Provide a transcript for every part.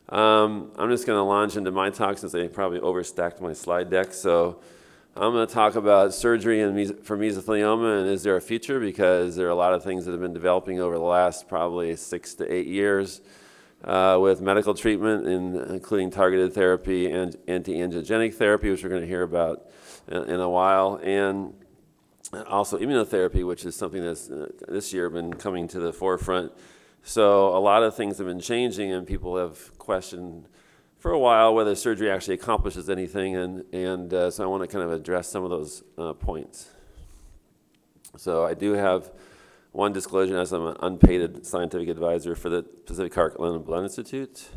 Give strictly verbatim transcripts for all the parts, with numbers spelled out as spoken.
Um, I'm just going to launch into my talk since I probably overstacked my slide deck. So I'm going to talk about surgery and mes- for mesothelioma and is there a future, because there are a lot of things that have been developing over the last probably six to eight years uh, with medical treatment, in, including targeted therapy and anti-angiogenic therapy, which we're going to hear about in, in a while, and also immunotherapy, which is something that's uh, this year been coming to the forefront. So a lot of things have been changing, and people have questioned for a while whether surgery actually accomplishes anything, and, and uh, so I want to kind of address some of those uh, points. So I do have one disclosure, as I'm an unpaid scientific advisor for the Pacific Heartland Blood Institute.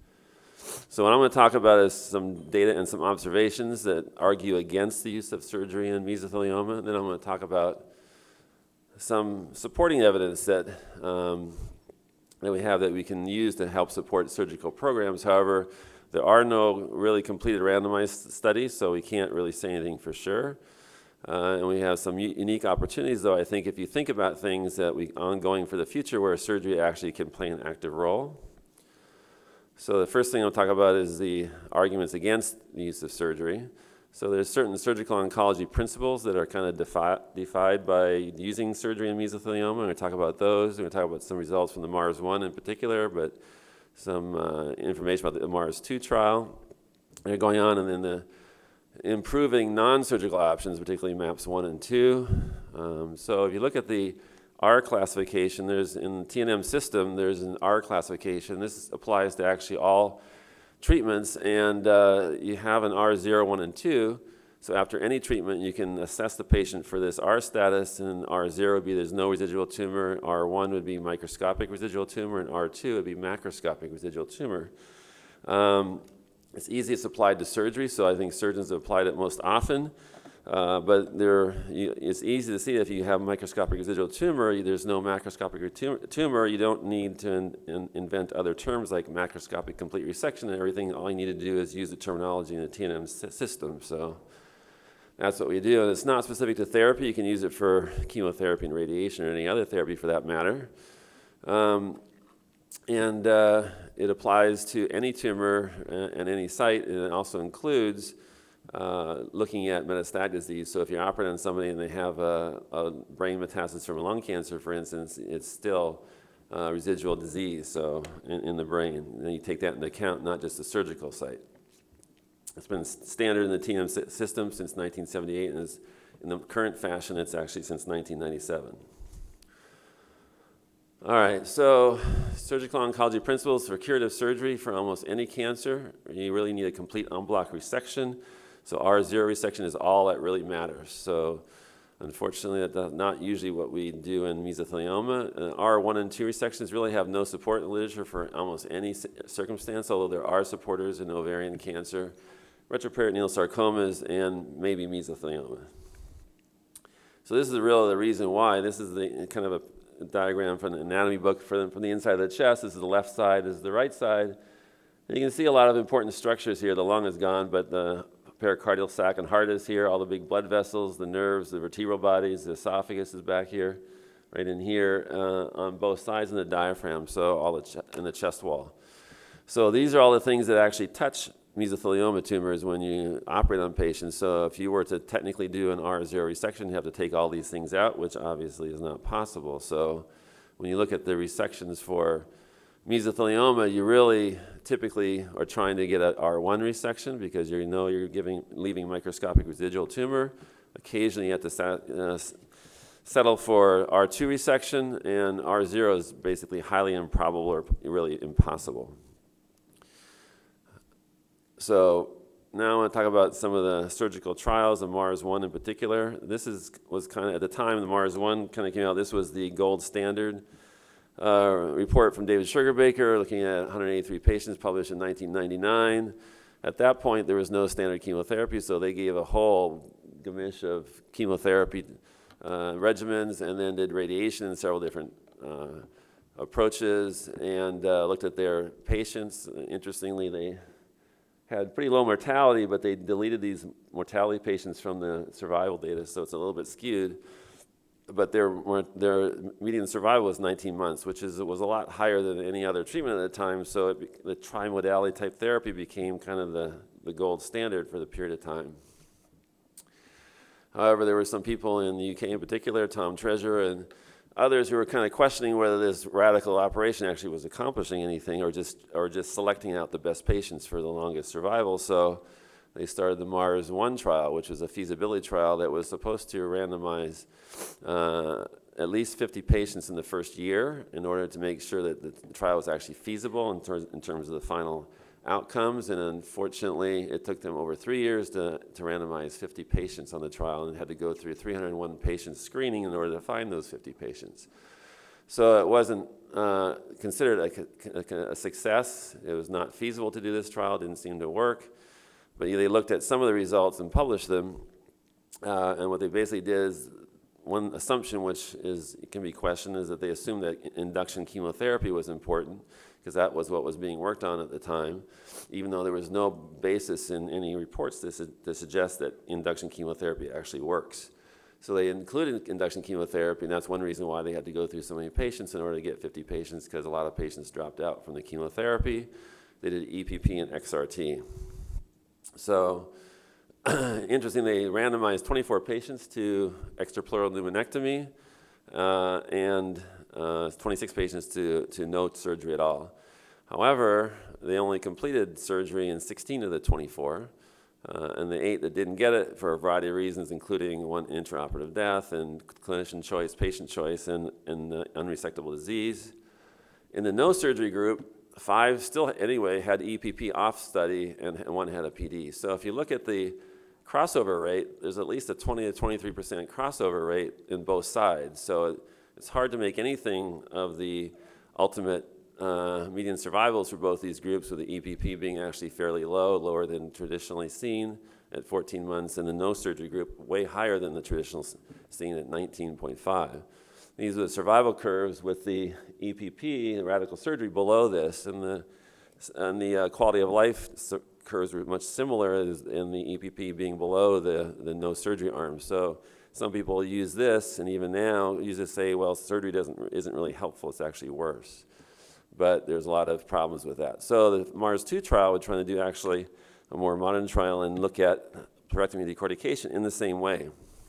So what I'm going to talk about is some data and some observations that argue against the use of surgery in mesothelioma. And then I'm going to talk about some supporting evidence that um, that we have that we can use to help support surgical programs. However, there are no really completed randomized studies, so we can't really say anything for sure. Uh, and we have some u- unique opportunities, though, I think, if you think about things that we ongoing for the future where surgery actually can play an active role. So the first thing I'll talk about is the arguments against the use of surgery. So there's certain surgical oncology principles that are kind of defi- defied by using surgery in mesothelioma. I'm going to talk about those. We're going to talk about some results from the MARS one in particular, but some uh, information about the MARS two trial that are going on, and then the improving non-surgical options, particularly MAPS one and two. Um, so if you look at the R classification, there's in the T N M system, there's an R classification. This applies to actually all treatments, and uh, you have an R zero, one, and two. So after any treatment, you can assess the patient for this R status, and R zero would be there's no residual tumor, R one would be microscopic residual tumor, and R two would be macroscopic residual tumor. Um, it's easiest applied to surgery, so I think surgeons have applied it most often. Uh, but there, you, it's easy to see if you have microscopic residual tumor, there's no macroscopic tumor, tumor you don't need to in, in, invent other terms like macroscopic complete resection and everything. All you need to do is use the terminology in the T N M system. So that's what we do. And it's not specific to therapy. You can use it for chemotherapy and radiation or any other therapy for that matter. Um, and uh, it applies to any tumor and any site, and it also includes Uh, looking at metastatic disease. So if you're operating on somebody and they have a, a brain metastasis from lung cancer, for instance, it's still uh, residual disease, so in, in the brain. And then you take that into account, not just the surgical site. It's been standard in the T N M system since nineteen seventy-eight, and is in the current fashion, it's actually since nineteen ninety-seven. All right, so surgical oncology principles for curative surgery for almost any cancer. You really need a complete en bloc resection. So R zero resection is all that really matters. So unfortunately, that's not usually what we do in mesothelioma. Uh, R one and two resections really have no support in the literature for almost any circumstance, although there are supporters in ovarian cancer, retroperitoneal sarcomas, and maybe mesothelioma. So this is really the reason why. This is the kind of a diagram from the anatomy book for the, from the inside of the chest. This is the left side, this is the right side. And you can see a lot of important structures here. The lung is gone, but the pericardial sac and heart is here, all the big blood vessels, the nerves, the vertebral bodies, the esophagus is back here, right in here, uh, on both sides, and the diaphragm, so all the ch- and the chest wall. So these are all the things that actually touch mesothelioma tumors when you operate on patients. So if you were to technically do an R zero resection, you have to take all these things out, which obviously is not possible. So when you look at the resections for mesothelioma, you really typically are trying to get an R one resection because you know you're giving, leaving microscopic residual tumor. Occasionally you have to set, uh, settle for R two resection, and R zero is basically highly improbable or really impossible. So now I want to talk about some of the surgical trials of MARS one in particular. This is was kind of, at the time the MARS one kind of came out, this was the gold standard. Uh, report from David Sugarbaker looking at one hundred eighty-three patients published in nineteen ninety-nine. At that point, there was no standard chemotherapy, so they gave a whole gamish of chemotherapy uh, regimens and then did radiation in several different uh, approaches and uh, looked at their patients. Interestingly, they had pretty low mortality, but they deleted these mortality patients from the survival data, so it's a little bit skewed. but their, their median survival was nineteen months, which is, was a lot higher than any other treatment at the time, so it, the trimodality type therapy became kind of the, the gold standard for the period of time. However, there were some people in the U K in particular, Tom Treasure and others, who were kind of questioning whether this radical operation actually was accomplishing anything or just, or just selecting out the best patients for the longest survival. So they started the Mars one trial, which was a feasibility trial that was supposed to randomize uh, at least fifty patients in the first year in order to make sure that the trial was actually feasible in, ter in terms of the final outcomes. And unfortunately, it took them over three years to, to randomize fifty patients on the trial, and had to go through three hundred one patient screening in order to find those fifty patients. So it wasn't uh, considered a, a, a success. It was not feasible to do this trial. It didn't seem to work. But they looked at some of the results and published them, uh, and what they basically did is, one assumption which is can be questioned is that they assumed that induction chemotherapy was important, because that was what was being worked on at the time, even though there was no basis in any reports to, su to suggest that induction chemotherapy actually works. So they included induction chemotherapy, and that's one reason why they had to go through so many patients in order to get fifty patients, because a lot of patients dropped out from the chemotherapy. They did E P P and X R T. So, interesting, they randomized twenty-four patients to extrapleural pneumonectomy uh, and uh, twenty-six patients to, to no surgery at all. However, they only completed surgery in sixteen of the twenty-four, uh, and the eight that didn't get it for a variety of reasons, including one intraoperative death and clinician choice, patient choice, and, and uh, unresectable disease. In the no surgery group, five still anyway had E P P off study, and one had a P D. So if you look at the crossover rate, there's at least a twenty to twenty-three percent crossover rate in both sides. So it's hard to make anything of the ultimate uh, median survivals for both these groups, with the E P P being actually fairly low, lower than traditionally seen at fourteen months, and the no surgery group way higher than the traditional seen at nineteen point five. These are the survival curves with the E P P, the radical surgery, below this, and the, and the uh, quality of life curves were much similar in the E P P being below the, the no surgery arm. So some people use this, and even now use it to say, well, surgery doesn't, isn't really helpful, it's actually worse. But there's a lot of problems with that. So the Mars two trial, we're trying to do actually a more modern trial and look at pleurectomy decortication in the same way.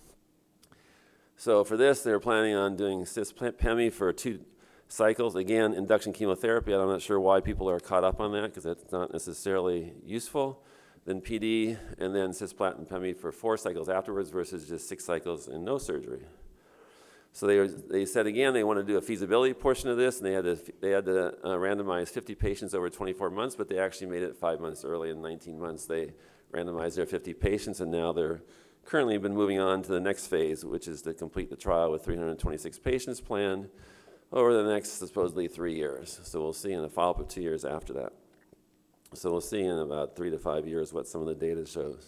So for this, they're planning on doing cis-pemi for two cycles. Again, induction chemotherapy. I'm not sure why people are caught up on that, because it's not necessarily useful. Then P D, and then cisplatin pemi for four cycles afterwards versus just six cycles and no surgery. So they, were, they said again they want to do a feasibility portion of this, and they had to, they had to uh, randomize fifty patients over twenty-four months, but they actually made it five months early. In nineteen months, they randomized their fifty patients, and now they're currently been moving on to the next phase, which is to complete the trial with three hundred twenty-six patients planned over the next supposedly three years. So we'll see in a follow-up of two years after that. So we'll see in about three to five years what some of the data shows.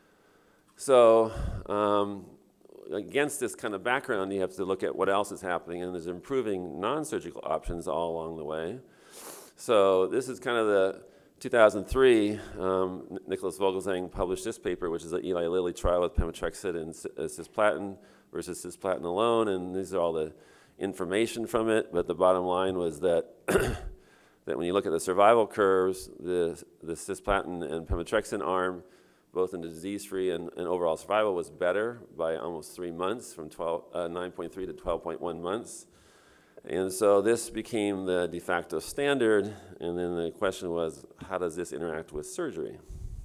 So um, against this kind of background, you have to look at what else is happening, and there's improving non-surgical options all along the way. So this is kind of the two thousand three, um, Nicholas Vogelsang published this paper, which is an Eli Lilly trial with pemetrexed and uh, cisplatin versus cisplatin alone, and these are all the information from it, but the bottom line was that that when you look at the survival curves, the, the cisplatin and pemetrexed arm, both in the disease-free and, and overall survival, was better by almost three months, from nine point three to twelve point one months. And so this became the de facto standard, and then the question was, how does this interact with surgery?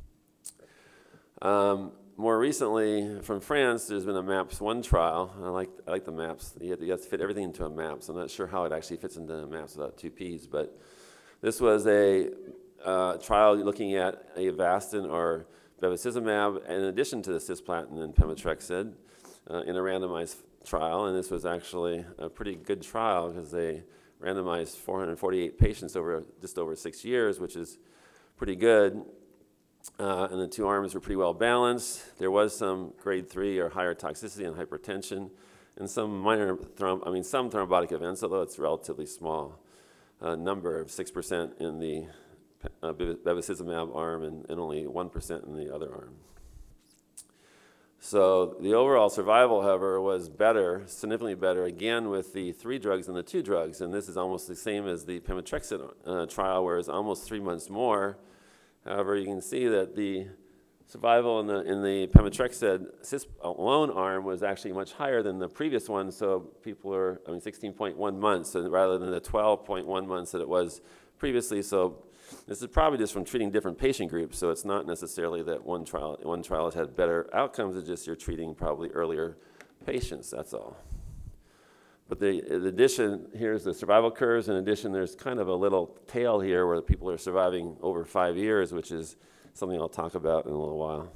Um, more recently, from France, there's been a MAPS one trial. I like, I like the MAPS. You have, to, you have to fit everything into a MAPS. I'm not sure how it actually fits into a MAPS without two Ps, but this was a uh, trial looking at Avastin or bevacizumab in addition to the cisplatin and pemetrexed uh, in a randomized trial, and this was actually a pretty good trial because they randomized four hundred forty-eight patients over just over six years, which is pretty good. Uh, and the two arms were pretty well balanced. There was some grade three or higher toxicity and hypertension, and some minor thromb I mean some thrombotic events, although it's a relatively small uh, number of six percent in the uh, bevacizumab arm and, and only one percent in the other arm. So the overall survival, however, was better, significantly better, again with the three drugs than the two drugs. And this is almost the same as the pemetrexed uh, trial, where it's almost three months more. However, you can see that the survival in the, in the pemetrexed cis alone arm was actually much higher than the previous one. So people are, I mean, sixteen point one months and rather than the twelve point one months that it was previously. So this is probably just from treating different patient groups. So it's not necessarily that one trial, one trial has had better outcomes. It's just you're treating probably earlier patients, that's all. But the, in addition, here's the survival curves. In addition, there's kind of a little tail here where the people are surviving over five years, which is something I'll talk about in a little while.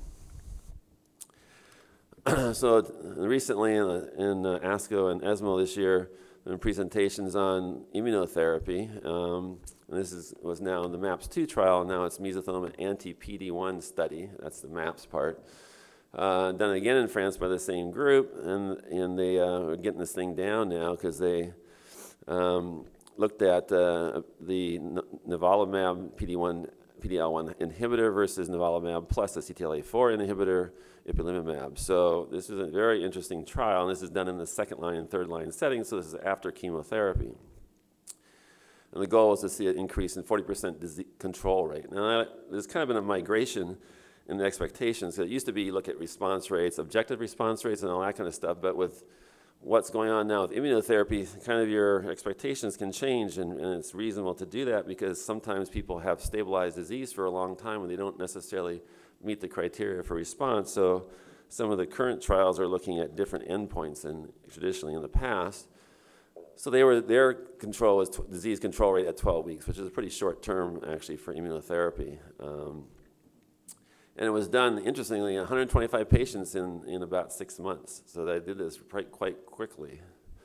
So recently in, in uh, ASCO and ESMO this year, there were presentations on immunotherapy. Um, and this is, was now in the MAPS two trial, and now it's mesothelioma anti-P D one study. That's the MAPS part. Uh, done again in France by the same group, and, and they uh, are getting this thing down now because they um, looked at uh, the nivolumab P D one P D L one inhibitor versus nivolumab plus a C T L A four inhibitor, ipilimumab. So this is a very interesting trial, and this is done in the second line and third line setting, so this is after chemotherapy. And the goal is to see an increase in forty percent disease control rate. Now, there's kind of been a migration in the expectations. It used to be you look at response rates, objective response rates, and all that kind of stuff, but with what's going on now with immunotherapy, kind of your expectations can change, and, and it's reasonable to do that because sometimes people have stabilized disease for a long time and they don't necessarily meet the criteria for response. So some of the current trials are looking at different endpoints than traditionally in the past. So they were, their control was t- disease control rate at twelve weeks, which is a pretty short term actually for immunotherapy. Um, And it was done, interestingly, one hundred twenty-five patients in, in about six months. So they did this quite, quite quickly.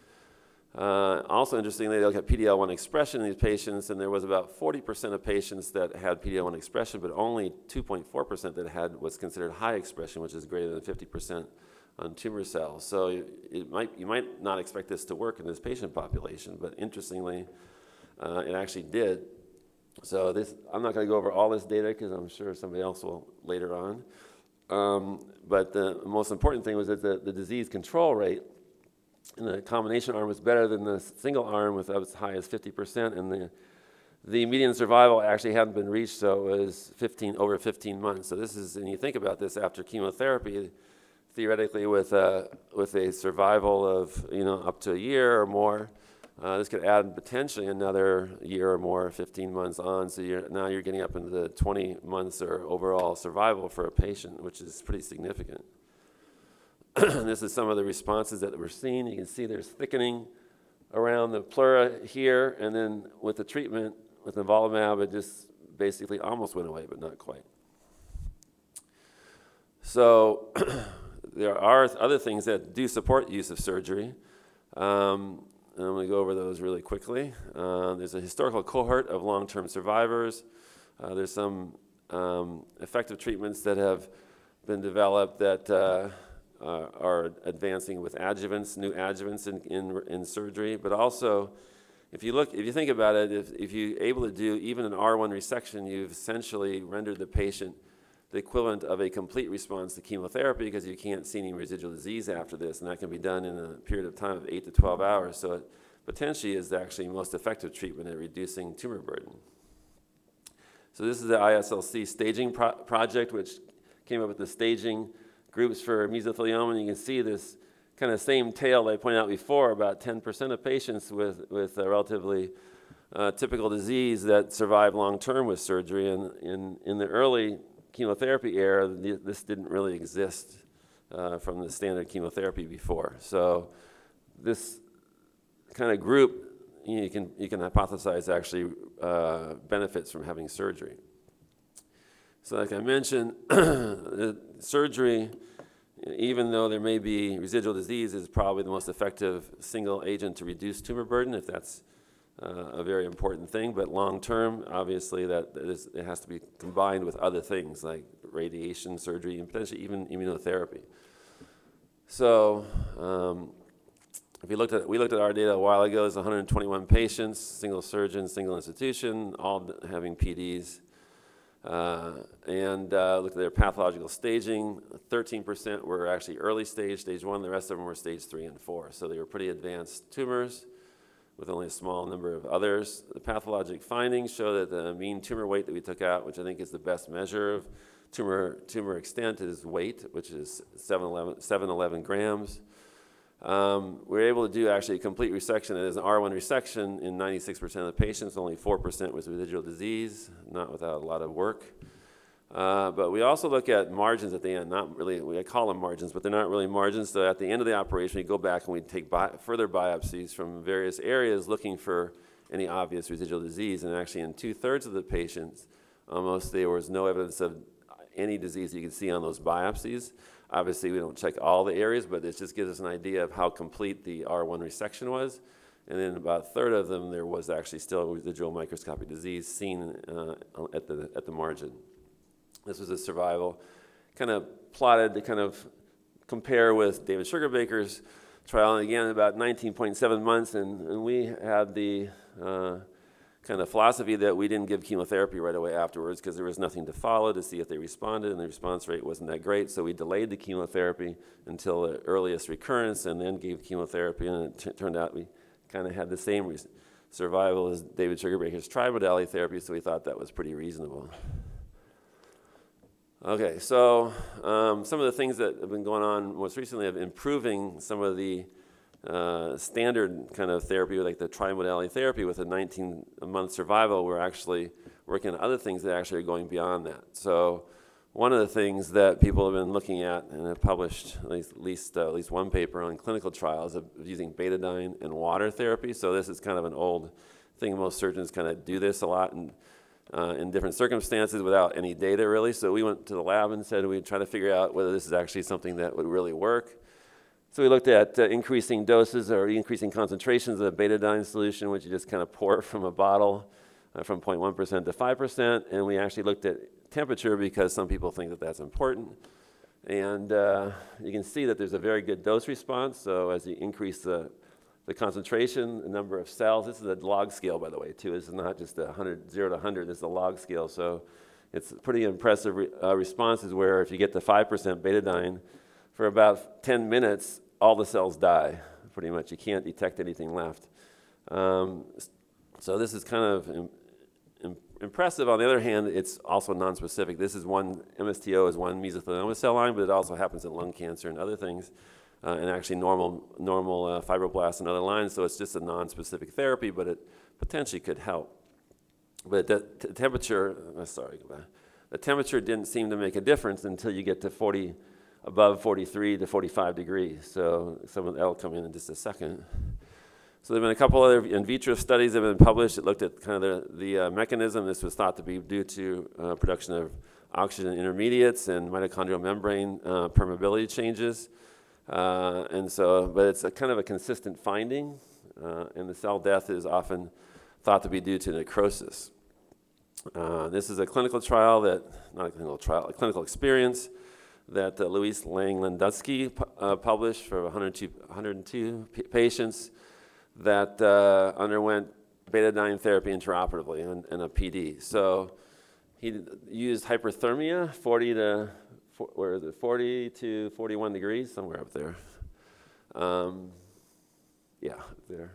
Uh, also interestingly, they looked at P D L one expression in these patients, and there was about forty percent of patients that had P D L one expression, but only two point four percent that had what's considered high expression, which is greater than fifty percent on tumor cells. So it, it might, you might not expect this to work in this patient population, but interestingly, uh, it actually did. So this, I'm not going to go over all this data because I'm sure somebody else will later on. Um, but the most important thing was that the, the disease control rate in the combination arm was better than the single arm with as high as fifty percent, and the the median survival actually hadn't been reached, so it was fifteen over fifteen months. So this is, and you think about this after chemotherapy, theoretically with a with a survival of you know up to a year or more. Uh, this could add potentially another year or more, fifteen months on, so you're, now you're getting up into the twenty months or overall survival for a patient, which is pretty significant. This is some of the responses that we're seeing. You can see there's thickening around the pleura here, and then with the treatment, with nivolumab, it just basically almost went away, but not quite. So there are other things that do support use of surgery. Um, And I'm going to go over those really quickly. Uh, there's a historical cohort of long-term survivors. Uh, there's some um, effective treatments that have been developed that uh, uh, are advancing with adjuvants, new adjuvants in, in, in surgery. But also, if you look, if you think about it, if, if you're able to do even an R one resection, you've essentially rendered the patient the equivalent of a complete response to chemotherapy because you can't see any residual disease after this, and that can be done in a period of time of eight to twelve hours. So it potentially is actually most effective treatment at reducing tumor burden. So this is the I S L C staging pro project, which came up with the staging groups for mesothelioma, and you can see this kind of same tail I pointed out before, about ten percent of patients with, with a relatively uh, typical disease that survive long-term with surgery, and in, in the early chemotherapy era, this didn't really exist uh, from the standard chemotherapy before. So this kind of group, you can, you can hypothesize actually uh, benefits from having surgery. So like I mentioned, surgery, even though there may be residual disease, is probably the most effective single agent to reduce tumor burden, if that's Uh, a very important thing, but long-term, obviously, that, that is, it has to be combined with other things like radiation, surgery, and potentially even immunotherapy. So, um, if we looked at we looked at our data a while ago, it's one hundred twenty-one patients, single surgeon, single institution, all having P Ds. Uh, and uh, looked at their pathological staging. thirteen percent were actually early stage, stage one. The rest of them were stage three and four. So they were pretty advanced tumors with only a small number of others. The pathologic findings show that the mean tumor weight that we took out, which I think is the best measure of tumor, tumor extent, is weight, which is seven eleven grams. Um, we were able to do actually a complete resection. It is an R one resection in ninety-six percent of the patients. Only four percent was residual disease, not without a lot of work. Uh, but we also look at margins at the end. Not really, we call them margins, but they're not really margins. So at the end of the operation, we go back and we take bi further biopsies from various areas looking for any obvious residual disease. And actually in two-thirds of the patients, almost there was no evidence of any disease you could see on those biopsies. Obviously, we don't check all the areas, but it just gives us an idea of how complete the R one resection was. And then about a third of them, there was actually still residual microscopic disease seen uh, at the at the margin. This was a survival, kind of plotted to kind of compare with David Sugarbaker's trial. And again, about nineteen point seven months, and, and we had the uh, kind of philosophy that we didn't give chemotherapy right away afterwards because there was nothing to follow to see if they responded, and the response rate wasn't that great. So we delayed the chemotherapy until the earliest recurrence and then gave chemotherapy, and it t turned out we kind of had the same survival as David Sugarbaker's tri-modality therapy, so we thought that was pretty reasonable. Okay, so um, some of the things that have been going on most recently of improving some of the Uh, standard kind of therapy, like the tri-modality therapy with a nineteen month survival. We're actually working on other things that actually are going beyond that. So one of the things that people have been looking at and have published at least, at least, uh, at least one paper on clinical trials of using betadine and water therapy. So this is kind of an old thing. Most surgeons kind of do this a lot in, uh, in different circumstances without any data really. So we went to the lab and said we'd try to figure out whether this is actually something that would really work. So we looked at uh, increasing doses or increasing concentrations of the betadine solution, which you just kind of pour from a bottle uh, from zero point one percent to five percent. And we actually looked at temperature because some people think that that's important. And uh, you can see that there's a very good dose response. So as you increase the, the concentration, the number of cells, this is a log scale, by the way, too. This is not just a hundred, zero to one hundred, this is a log scale. So it's pretty impressive re uh, responses where if you get to five percent betadine, for about ten minutes, all the cells die, pretty much. You can't detect anything left. Um, so this is kind of im im impressive. On the other hand, it's also nonspecific. This is one, M S T O is one mesothelioma cell line, but it also happens in lung cancer and other things, uh, and actually normal, normal uh, fibroblasts and other lines, so it's just a nonspecific therapy, but it potentially could help. But the, the temperature, uh, sorry, the temperature didn't seem to make a difference until you get to forty, above forty-three to forty-five degrees. So some of that'll come in in just a second. So there have been a couple other in vitro studies that have been published that looked at kind of the, the uh, mechanism. This was thought to be due to uh, production of oxygen intermediates and mitochondrial membrane uh, permeability changes. Uh, and so, but it's a kind of a consistent finding, uh, and the cell death is often thought to be due to necrosis. Uh, this is a clinical trial that, not a clinical trial, a clinical experience that uh, Louise Lang-Landusky uh, published for one hundred two, one hundred two patients that uh, underwent betadine therapy intraoperatively in, in a P D. So he used hyperthermia, forty to, where is it, forty to forty-one degrees, somewhere up there. Um, yeah, up there.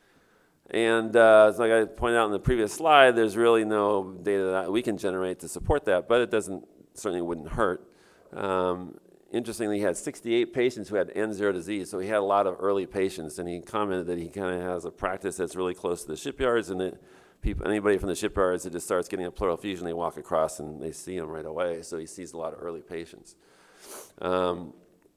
And uh, like I pointed out in the previous slide, there's really no data that we can generate to support that, but it doesn't, certainly wouldn't hurt. Um, interestingly, he had sixty-eight patients who had N zero disease, so he had a lot of early patients, and he commented that he kind of has a practice that's really close to the shipyards, and that people, anybody from the shipyards that just starts getting a pleural effusion, they walk across and they see him right away, so he sees a lot of early patients. Um,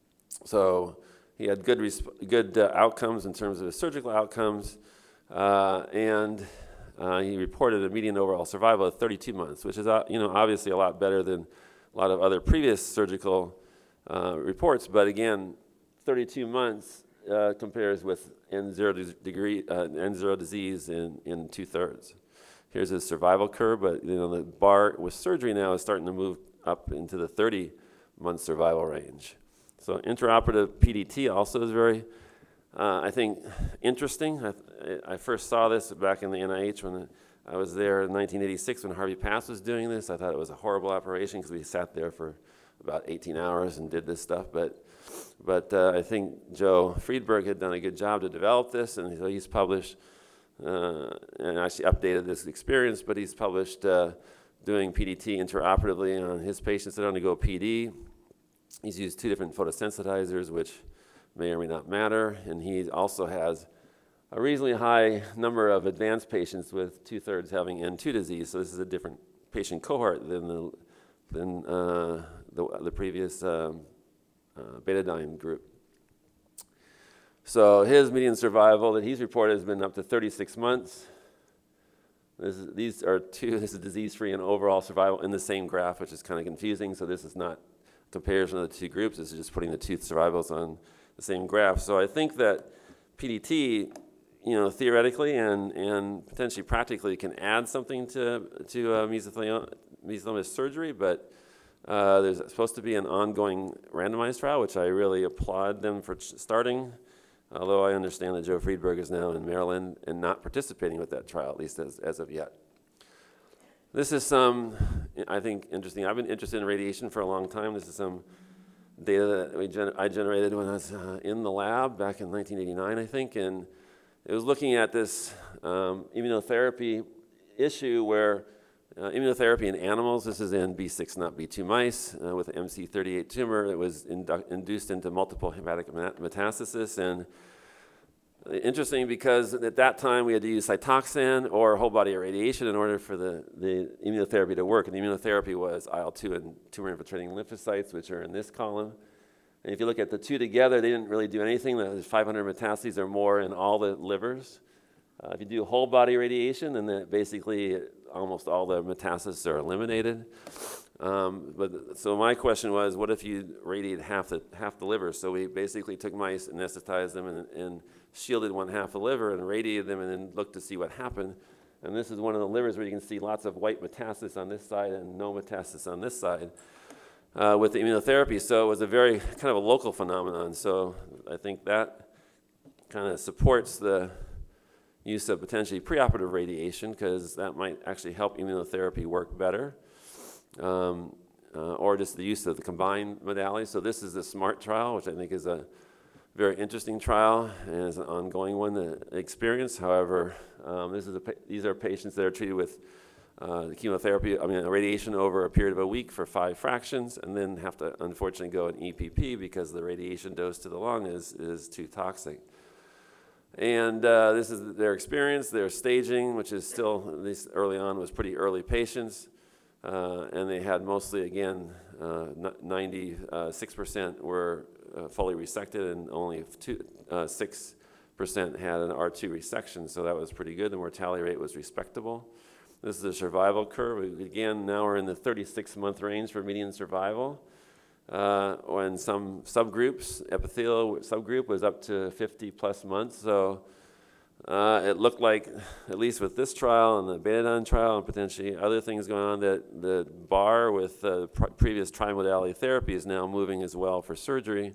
so he had good, good uh, outcomes in terms of his surgical outcomes, uh, and uh, he reported a median overall survival of thirty-two months, which is uh, you know, obviously a lot better than a lot of other previous surgical uh, reports, but again, thirty-two months uh, compares with N zero degree, uh, N zero disease in, in two-thirds. Here's his survival curve, but you know, the bar with surgery now is starting to move up into the thirty month survival range. So intraoperative P D T also is very, uh, I think, interesting. I, I first saw this back in the N I H when I was there in nineteen eighty-six when Harvey Pass was doing this. I thought it was a horrible operation because we sat there for about eighteen hours and did this stuff. But, but uh, I think Joe Friedberg had done a good job to develop this, and so he's published uh, and actually updated this experience. But he's published uh, doing P D T intraoperatively on his patients that undergo P D. He's used two different photosensitizers, which may or may not matter, and he also has a reasonably high number of advanced patients with two-thirds having N two disease. So this is a different patient cohort than the than uh, the, the previous um, uh, betadine group. So his median survival that he's reported has been up to thirty-six months. This is, these are two. This is disease-free and overall survival in the same graph, which is kind of confusing. So this is not comparison of the two groups. This is just putting the two survivals on the same graph. So I think that P D T, you know, theoretically and, and potentially practically can add something to, to uh, mesothelioma, mesothelioma surgery, but uh, there's supposed to be an ongoing randomized trial, which I really applaud them for starting, although I understand that Joe Friedberg is now in Maryland and not participating with that trial, at least as, as of yet. This is some, I think, interesting. I've been interested in radiation for a long time. This is some data that we gen I generated when I was uh, in the lab back in nineteen eighty-nine, I think, and it was looking at this um, immunotherapy issue where uh, immunotherapy in animals, this is in B six, not B two mice, uh, with an M C thirty-eight tumor that was indu induced into multiple hepatic metastasis. And interesting because at that time we had to use Cytoxan or whole body irradiation in order for the, the immunotherapy to work. And the immunotherapy was I L two and tumor infiltrating lymphocytes, which are in this column. And if you look at the two together, they didn't really do anything. There's five hundred metastases or more in all the livers. Uh, if you do whole body radiation, then that basically almost all the metastases are eliminated. Um, but so my question was, what if you radiate half the half the liver? So we basically took mice, anesthetized them, and, and shielded one half the liver, and radiated them, and then looked to see what happened. And this is one of the livers where you can see lots of white metastasis on this side and no metastasis on this side uh, with the immunotherapy. So it was a very kind of a local phenomenon. So I think that kind of supports the use of potentially preoperative radiation, because that might actually help immunotherapy work better. Um, uh, or just the use of the combined modalities. So this is the SMART trial, which I think is a very interesting trial and is an ongoing one to experience. However, um, this is a, these are patients that are treated with uh, chemotherapy, I mean radiation over a period of a week for five fractions, and then have to unfortunately go in E P P because the radiation dose to the lung is, is too toxic. And uh, this is their experience, their staging, which is still, at least early on, was pretty early patients. Uh, and they had mostly, again, uh, ninety-six percent were uh, fully resected, and only two, uh, six percent had an R two resection, so that was pretty good. The mortality rate was respectable. This is the survival curve. Again, now we're in the thirty-six month range for median survival. Uh, when some subgroups, epithelial subgroup was up to fifty plus months, so Uh, it looked like, at least with this trial and the betadine trial and potentially other things going on, that the bar with uh, pr previous trimodality therapy is now moving as well for surgery.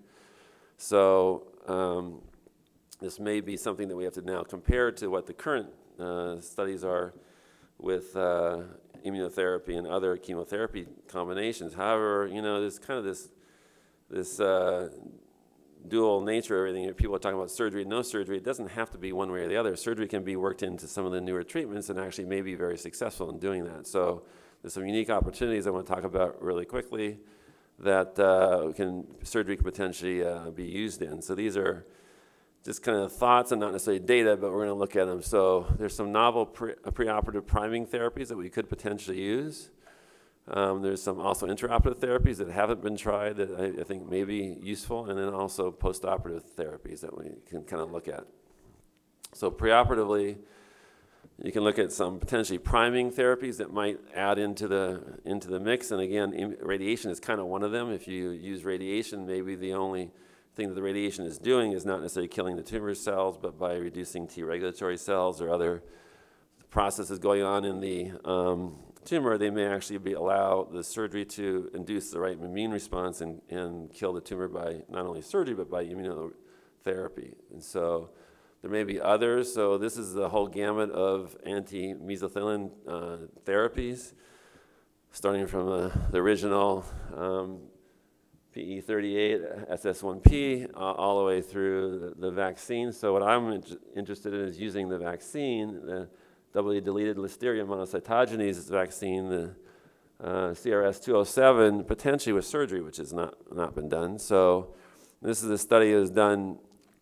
So um, this may be something that we have to now compare to what the current uh, studies are with uh, immunotherapy and other chemotherapy combinations. However, you know, there's kind of this, this uh, dual nature of everything. If people are talking about surgery and no surgery, it doesn't have to be one way or the other. Surgery can be worked into some of the newer treatments and actually may be very successful in doing that. So there's some unique opportunities I want to talk about really quickly that uh, can surgery can potentially uh, be used in. So these are just kind of thoughts and not necessarily data, but we're going to look at them. So there's some novel pre preoperative priming therapies that we could potentially use. Um, there's some also intraoperative therapies that haven't been tried that I, I think may be useful, and then also postoperative therapies that we can kind of look at. So preoperatively, you can look at some potentially priming therapies that might add into the into the mix. And again, radiation is kind of one of them. If you use radiation, maybe the only thing that the radiation is doing is not necessarily killing the tumor cells, but by reducing T regulatory cells or other processes going on in the um, tumor, they may actually be allow the surgery to induce the right immune response and, and kill the tumor by not only surgery, but by immunotherapy. And so There may be others. So this is the whole gamut of anti-mesothelin uh, therapies, starting from uh, the original um, P E thirty-eight, S S one P, uh, all the way through the, the vaccine. So what I'm in- interested in is using the vaccine, the doubly deleted Listeria monocytogenes vaccine, the uh, C R S two oh seven, potentially with surgery, which has not, not been done. So this is a study that was done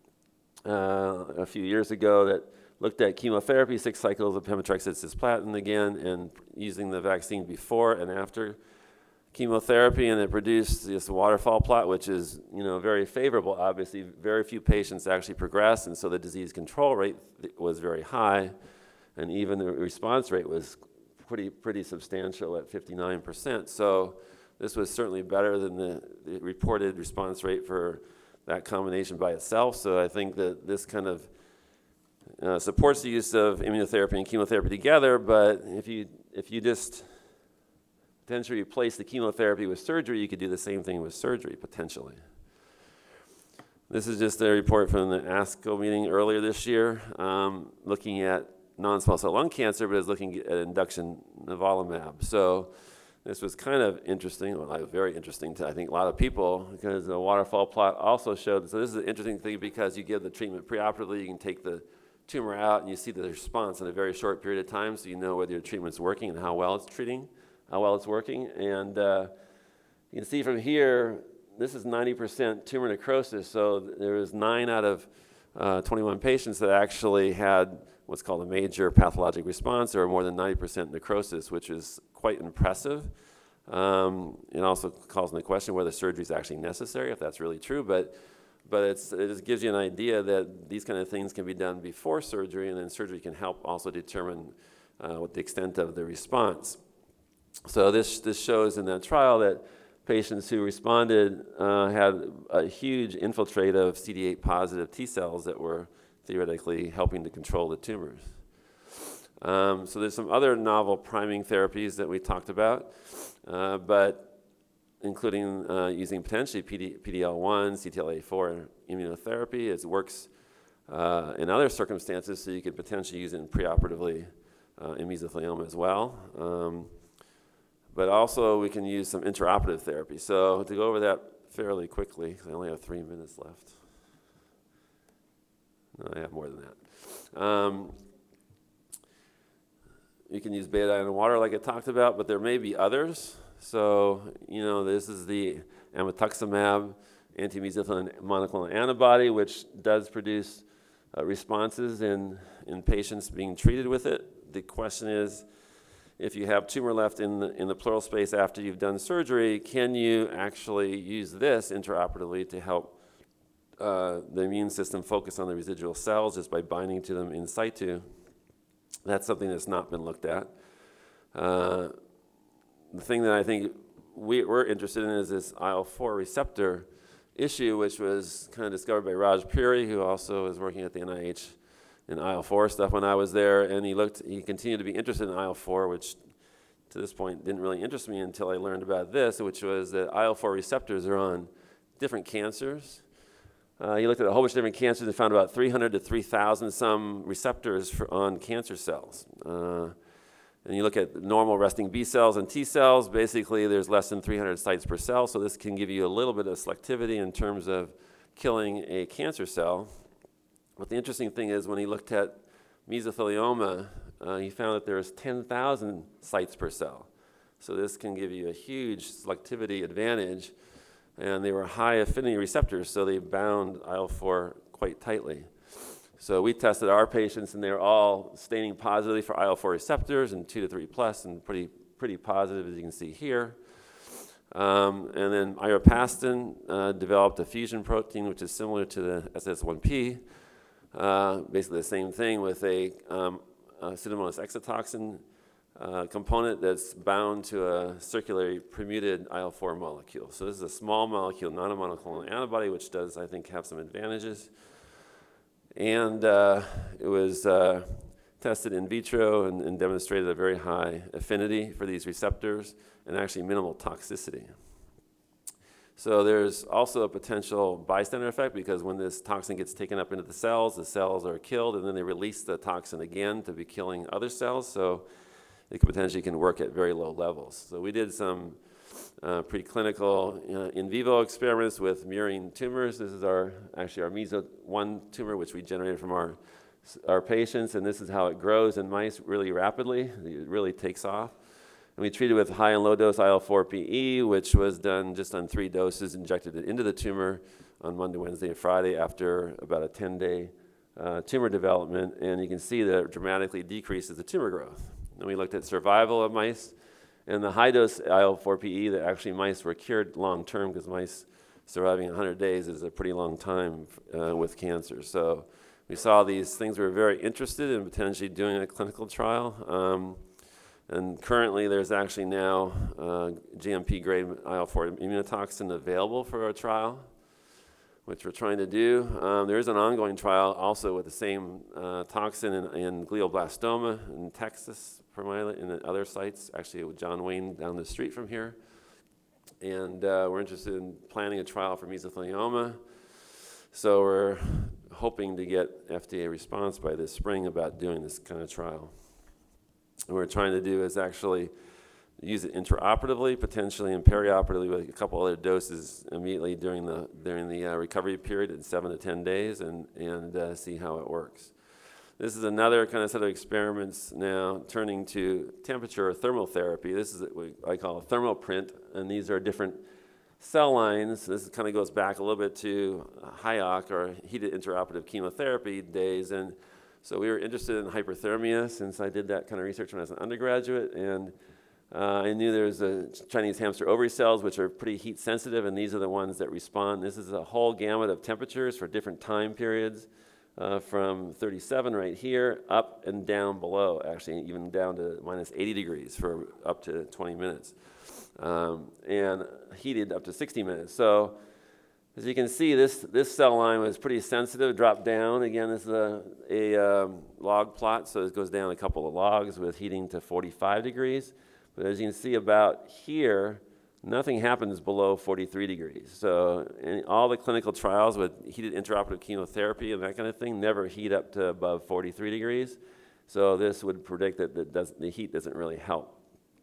uh, a few years ago that looked at chemotherapy, six cycles of pemetrexed cisplatin again, and using the vaccine before and after chemotherapy, and it produced this waterfall plot, which is, you know, very favorable. Obviously, very few patients actually progress, and so the disease control rate was very high, and even the response rate was pretty pretty substantial at fifty-nine percent. So this was certainly better than the, the reported response rate for that combination by itself. So I think that this kind of uh, supports the use of immunotherapy and chemotherapy together. But if you if you just potentially replace the chemotherapy with surgery, you could do the same thing with surgery, potentially. This is just a report from the ASCO meeting earlier this year, um, looking at non-small cell lung cancer, but it's looking at induction nivolumab. So this was kind of interesting, well, very interesting to, I think, a lot of people, because the waterfall plot also showed, so this is an interesting thing because you give the treatment preoperatively, you can take the tumor out, and you see the response in a very short period of time, so you know whether your treatment's working and how well it's treating. how well it's working. And uh, you can see from here, this is ninety percent tumor necrosis. So there was nine out of uh, twenty-one patients that actually had what's called a major pathologic response, or more than ninety percent necrosis, which is quite impressive. Um, it also calls into question whether surgery is actually necessary, if that's really true. But but it's, it just gives you an idea that these kind of things can be done before surgery, and then surgery can help also determine uh, what the extent of the response. So this, this shows in that trial that patients who responded uh, had a huge infiltrate of C D eight positive T cells that were theoretically helping to control the tumors. Um, so there's some other novel priming therapies that we talked about, uh, but including uh, using potentially P D L one, C T L A four immunotherapy. It works uh, in other circumstances, so you could potentially use it preoperatively uh, in mesothelioma as well. Um, But also we can use some intraoperative therapy. So to go over that fairly quickly, because I only have three minutes left. No, I have more than that. Um, you can use beta-ion water like I talked about, but there may be others. So, you know, this is the amituximab anti-mesothelin monoclonal antibody, which does produce uh, responses in, in patients being treated with it. The question is, if you have tumor left in the, in the pleural space after you've done surgery, can you actually use this intraoperatively to help uh, the immune system focus on the residual cells just by binding to them in situ? That's something that's not been looked at. Uh, the thing that I think we, we're interested in is this I L four receptor issue, which was kind of discovered by Raj Puri, who also is working at the N I H in I L four stuff when I was there, and he looked. He continued to be interested in I L four, which to this point didn't really interest me until I learned about this, which was that I L four receptors are on different cancers. Uh, he looked at a whole bunch of different cancers and found about three hundred to three thousand some receptors for, on cancer cells. Uh, and you look at normal resting B cells and T cells, basically there's less than three hundred sites per cell, so this can give you a little bit of selectivity in terms of killing a cancer cell. But the interesting thing is when he looked at mesothelioma, uh, he found that there was ten thousand sites per cell. So this can give you a huge selectivity advantage. And they were high affinity receptors, so they bound I L four quite tightly. So we tested our patients, and they were all staining positively for I L four receptors, and two to three plus, and pretty pretty positive, as you can see here. Um, and then iropastin uh, developed a fusion protein, which is similar to the S S one P. Uh, basically the same thing with a, um, a Pseudomonas exotoxin uh, component that's bound to a circularly permuted I L four molecule. So this is a small molecule, not a monoclonal antibody, which does, I think, have some advantages. And uh, it was uh, tested in vitro and, and demonstrated a very high affinity for these receptors and actually minimal toxicity. So there's also a potential bystander effect, because when this toxin gets taken up into the cells, the cells are killed, and then they release the toxin again to be killing other cells. So it could potentially can work at very low levels. So we did some uh, preclinical uh, in vivo experiments with murine tumors. This is our actually our meso one tumor, which we generated from our our patients, and this is how it grows in mice really rapidly. It really takes off. And we treated with high and low dose I L four P E, which was done just on three doses, injected it into the tumor on Monday, Wednesday, and Friday after about a ten-day uh, tumor development. And you can see that it dramatically decreases the tumor growth. And we looked at survival of mice. And the high dose I L four P E, that actually mice were cured long term, because mice surviving one hundred days is a pretty long time uh, with cancer. So we saw these things. We were very interested in potentially doing a clinical trial. Um, And currently, there's actually now uh, G M P-grade I L four immunotoxin available for our trial, which we're trying to do. Um, there is an ongoing trial also with the same uh, toxin in, in glioblastoma in Texas, primarily, and in other sites, actually with John Wayne down the street from here. And uh, we're interested in planning a trial for mesothelioma. So we're hoping to get F D A response by this spring about doing this kind of trial. What we're trying to do is actually use it intraoperatively, potentially, and perioperatively with a couple other doses immediately during the during the uh, recovery period in seven to ten days, and and uh, see how it works. This is another kind of set of experiments now turning to temperature or thermal therapy. This is what I call a thermal print, and these are different cell lines. This kind of goes back a little bit to HIOC, or heated intraoperative chemotherapy days, and so we were interested in hyperthermia since I did that kind of research when I was an undergraduate, and uh, I knew there was a Chinese hamster ovary cells, which are pretty heat sensitive, and these are the ones that respond. This is a whole gamut of temperatures for different time periods, uh, from thirty-seven right here up and down below, actually even down to minus eighty degrees for up to twenty minutes, um, and heated up to sixty minutes. So as you can see, this, this cell line was pretty sensitive, dropped down. Again, this is a, a um, log plot, so it goes down a couple of logs with heating to forty-five degrees. But as you can see about here, nothing happens below forty-three degrees. So in all the clinical trials with heated intraoperative chemotherapy and that kind of thing never heat up to above forty-three degrees. So this would predict that the, doesn't, the heat doesn't really help,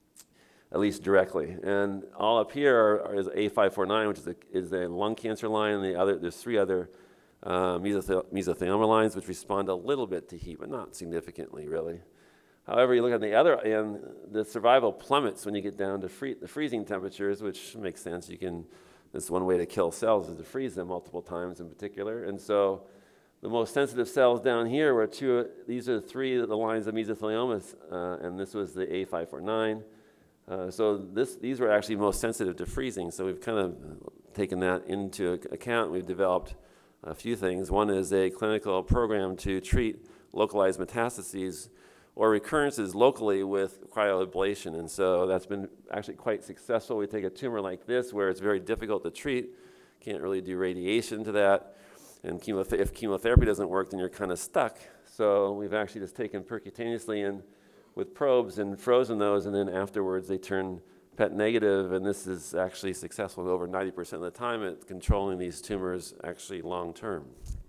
at least directly. And all up here are, are is A five forty-nine, which is a, is a lung cancer line, and the other, there's three other uh, mesothel mesothelioma lines which respond a little bit to heat, but not significantly, really. However, you look at the other end, the survival plummets when you get down to free, the freezing temperatures, which makes sense. You can, this is one way to kill cells, is to freeze them multiple times in particular. And so the most sensitive cells down here were two, these are three of the lines of mesotheliomas, uh, and this was the A five forty-nine. Uh, so this, these were actually most sensitive to freezing, so we've kind of taken that into account. We've developed a few things. One is a clinical program to treat localized metastases or recurrences locally with cryoablation, and so that's been actually quite successful. We take a tumor like this where it's very difficult to treat, can't really do radiation to that, and chemoth if chemotherapy doesn't work, then you're kind of stuck. So we've actually just taken percutaneously and with probes and frozen those, and then afterwards they turn P E T negative, and this is actually successful over ninety percent of the time at controlling these tumors actually long term.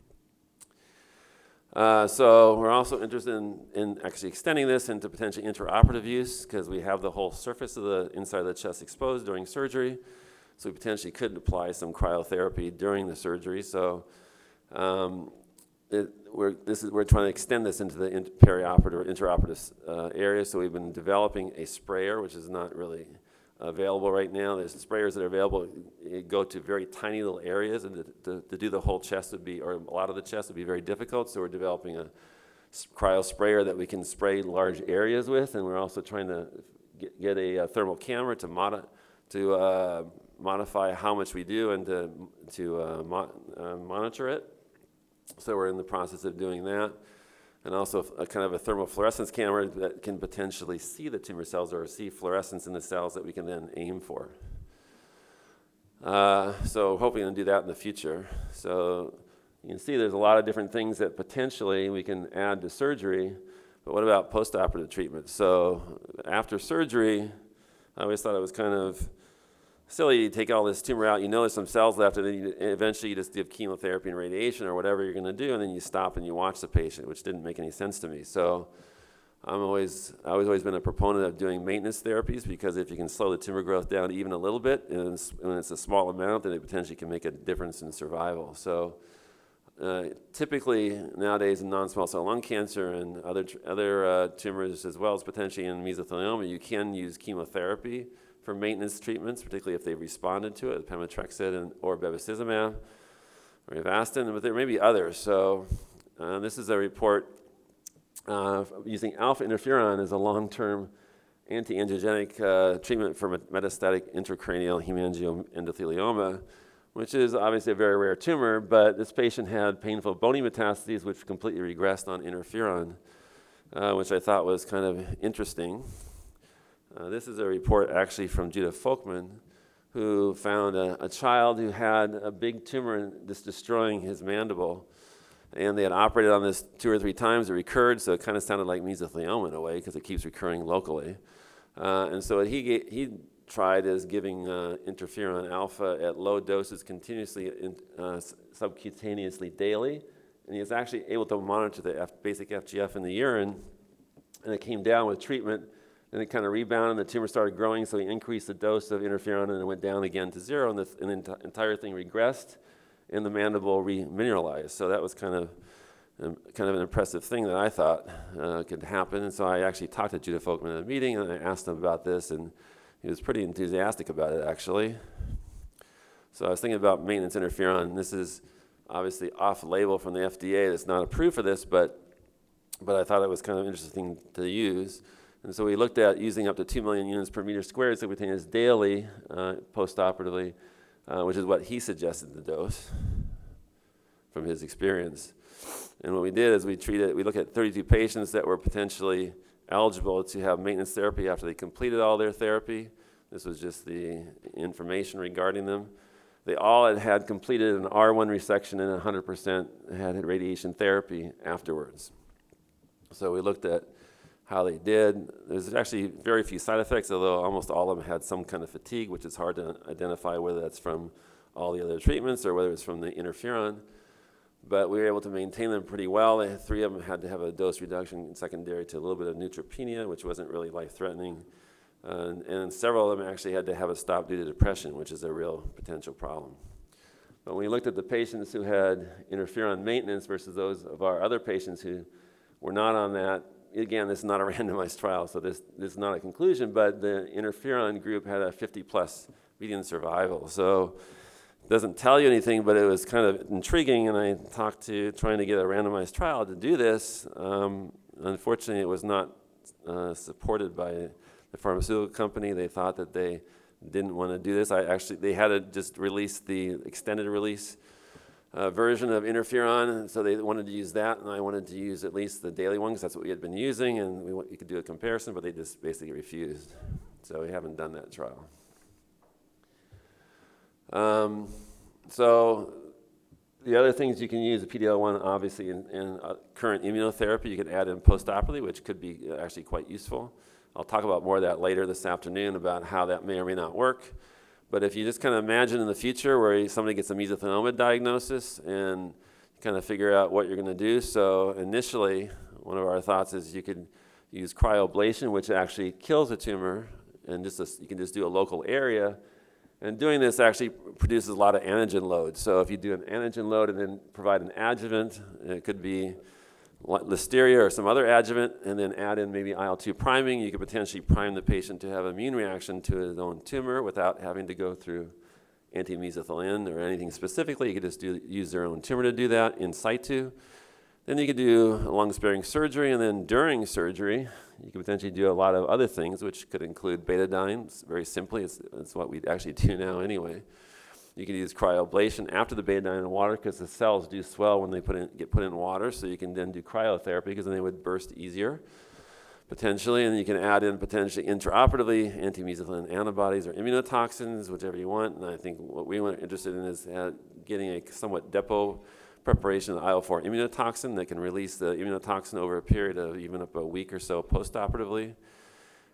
Uh, so we're also interested in, in actually extending this into potentially intraoperative use, because we have the whole surface of the inside of the chest exposed during surgery, so we potentially could apply some cryotherapy during the surgery. So um, It, we're, this is, we're trying to extend this into the in, perioperative or intraoperative uh, area, so we've been developing a sprayer, which is not really available right now. There's sprayers that are available, you go to very tiny little areas, and to, to, to do the whole chest would be, or a lot of the chest would be very difficult, so we're developing a cryo sprayer that we can spray large areas with, and we're also trying to get, get a, a thermal camera to, mod to uh, modify how much we do and to, to uh, mo uh, monitor it. So we're in the process of doing that. And also a kind of a thermofluorescence camera that can potentially see the tumor cells or see fluorescence in the cells that we can then aim for. Uh, so hoping to do that in the future. So you can see there's a lot of different things that potentially we can add to surgery, but what about post-operative treatment? So after surgery, I always thought it was kind of silly. You take all this tumor out, you know there's some cells left, and then you, eventually you just give chemotherapy and radiation or whatever you're going to do, and then you stop and you watch the patient, which didn't make any sense to me. So I'm always, I've always, always been a proponent of doing maintenance therapies, because if you can slow the tumor growth down even a little bit, and it's, when it's a small amount, then it potentially can make a difference in survival. So uh, typically nowadays in non-small cell lung cancer and other, other uh, tumors, as well as potentially in mesothelioma, you can use chemotherapy for maintenance treatments, particularly if they've responded to it, pemetrexed and, or bevacizumab or Avastin, but there may be others. So uh, this is a report uh, using alpha interferon as a long-term anti-angiogenic uh, treatment for metastatic intracranial hemangioendothelioma, which is obviously a very rare tumor, but this patient had painful bony metastases which completely regressed on interferon, uh, which I thought was kind of interesting. Uh, this is a report actually from Judith Folkman, who found a, a child who had a big tumor and just destroying his mandible. And they had operated on this two or three times. It recurred, so it kind of sounded like mesothelioma in a way, because it keeps recurring locally. Uh, and so what he, he tried is giving uh, interferon alpha at low doses continuously, in, uh, subcutaneously daily. And he was actually able to monitor the F, basic F G F in the urine. And it came down with treatment. Then it kind of rebounded, and the tumor started growing, so he increased the dose of interferon, and it went down again to zero, and the, and the ent- entire thing regressed, and the mandible remineralized. So that was kind of um, kind of an impressive thing that I thought uh, could happen. And so I actually talked to Judith Folkman at a meeting, and I asked him about this, and he was pretty enthusiastic about it, actually. So I was thinking about maintenance interferon. This is obviously off-label from the F D A. It's not approved for this, but but I thought it was kind of interesting to use. And so we looked at using up to two million units per meter squared subcutaneous daily, uh, post-operatively, uh, which is what he suggested the dose from his experience. And what we did is we treated, we looked at thirty-two patients that were potentially eligible to have maintenance therapy after they completed all their therapy. This was just the information regarding them. They all had, had completed an R one resection and one hundred percent had radiation therapy afterwards. So we looked at how they did. There's actually very few side effects, although almost all of them had some kind of fatigue, which is hard to identify whether that's from all the other treatments or whether it's from the interferon. But we were able to maintain them pretty well. They had, three of them had to have a dose reduction secondary to a little bit of neutropenia, which wasn't really life-threatening. Uh, and, and several of them actually had to have a stop due to depression, which is a real potential problem. But when we looked at the patients who had interferon maintenance versus those of our other patients who were not on that, again, this is not a randomized trial, so this, this is not a conclusion, but the interferon group had a fifty plus median survival. So it doesn't tell you anything, but it was kind of intriguing, and I talked to trying to get a randomized trial to do this. Um, unfortunately, it was not uh, supported by the pharmaceutical company. They thought that they didn't want to do this. I actually, they had to just release the extended release Uh, version of interferon, and so they wanted to use that, and I wanted to use at least the daily one because that's what we had been using, and we, we could do a comparison, but they just basically refused. So we haven't done that trial. Um, so the other things you can use, the P D L one, obviously, in, in uh, current immunotherapy, you can add in post-operatively, which could be actually quite useful. I'll talk about more of that later this afternoon about how that may or may not work. But if you just kind of imagine in the future where somebody gets a mesothelioma diagnosis and kind of figure out what you're going to do. So initially, one of our thoughts is you could use cryoablation, which actually kills a tumor, and just a, you can just do a local area. And doing this actually produces a lot of antigen load. So if you do an antigen load and then provide an adjuvant, it could be listeria or some other adjuvant, and then add in maybe I L two priming, you could potentially prime the patient to have immune reaction to his own tumor without having to go through anti-mesothelin or anything specifically. You could just do, use their own tumor to do that in situ. Then you could do lung-sparing surgery, and then during surgery, you could potentially do a lot of other things, which could include betadine. Very simply, it's, it's what we actually do now anyway. You can use cryoablation after the betadine and water because the cells do swell when they put in, get put in water, so you can then do cryotherapy because then they would burst easier, potentially, and you can add in potentially intraoperatively anti-mesothelin antibodies or immunotoxins, whichever you want. And I think what we were interested in is uh, getting a somewhat depot preparation of I L four immunotoxin that can release the immunotoxin over a period of even up a week or so post-operatively.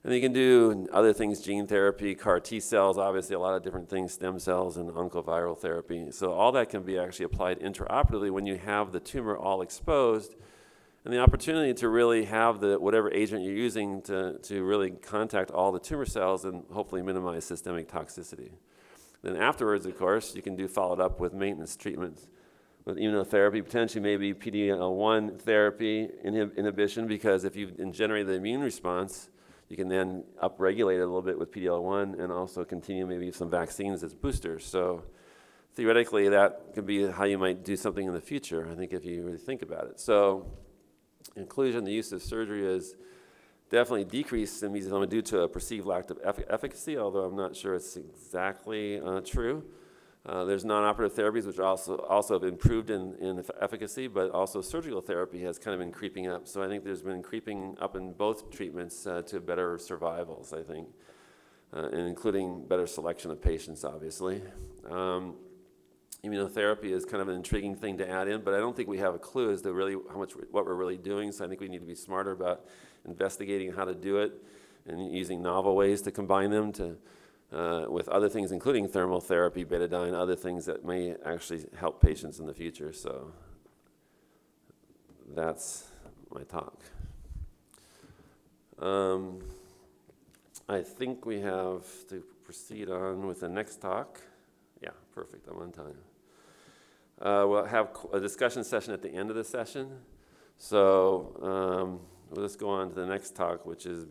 And you can do other things, gene therapy, C A R T cells, obviously a lot of different things, stem cells and oncoviral therapy. So all that can be actually applied intraoperatively when you have the tumor all exposed, and the opportunity to really have the whatever agent you're using to, to really contact all the tumor cells and hopefully minimize systemic toxicity. Then afterwards, of course, you can do followed up with maintenance treatments with immunotherapy, potentially maybe P D L one therapy inhib inhibition, because if you've generated the immune response, you can then upregulate it a little bit with P D L one and also continue maybe some vaccines as boosters. So theoretically, that could be how you might do something in the future, I think, if you really think about it. So in conclusion, the use of surgery is definitely decreased in mesothelioma due to a perceived lack of eff efficacy, although I'm not sure it's exactly uh, true. Uh, there's non-operative therapies which also also have improved in, in efficacy, but also surgical therapy has kind of been creeping up. So I think there's been creeping up in both treatments uh, to better survivals, I think, uh, and including better selection of patients, obviously. Um, immunotherapy is kind of an intriguing thing to add in, but I don't think we have a clue as to really how much what we're really doing. So I think we need to be smarter about investigating how to do it and using novel ways to combine them to. Uh, with other things, including thermal therapy, betadine, other things that may actually help patients in the future. So that's my talk. Um, I think we have to proceed on with the next talk. Yeah, perfect, I'm on time. Uh, we'll have a discussion session at the end of the session. So um, we'll just go on to the next talk, which is